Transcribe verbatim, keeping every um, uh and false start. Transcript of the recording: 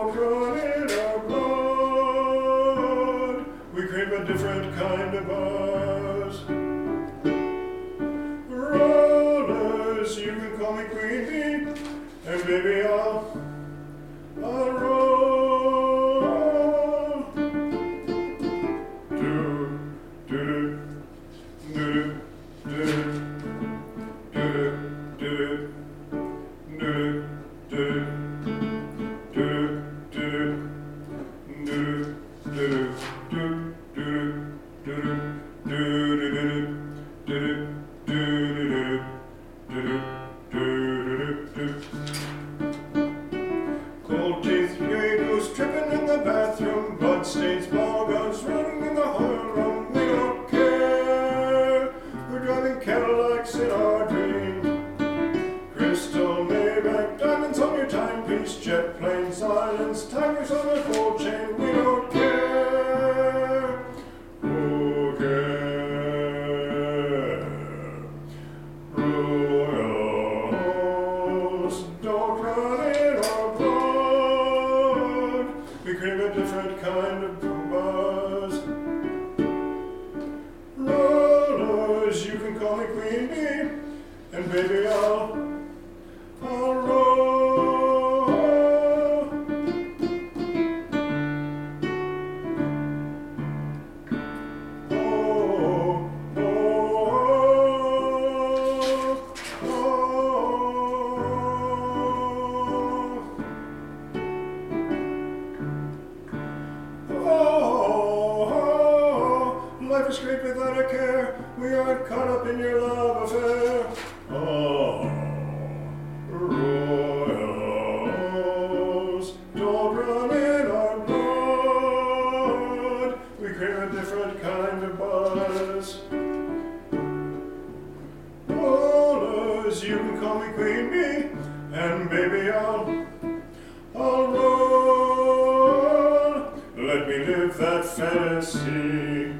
don't run in our blood. We crave a different kind of buzz. Rollers, you can call me Queen Bee, and baby I'll, I'll roll. Do, do, do, do, do, do, do, do, do, do, do, do, do, cold teeth, gay goose tripping in the bathroom, blood stains, ball guns running in the hotel room. We don't care. We're driving Cadillacs in our dream. Crystal Maybach, diamonds on your timepiece, jet planes, islands, tigers on a gold chain. We don't care. Who cares? Royals, don't run in our blood. We crave a different kind of buzz. Rollers, you can call me Queen Bee, and baby I'll, I'll roll. Oh, oh, oh, oh, oh. Life is great without a care. We aren't caught up in your love affair. Oh, royals, don't run in our blood. We crave a different kind of buzz. Rollers, you can call me Queen Bee, and baby I'll, I'll roll. Let me live that fantasy.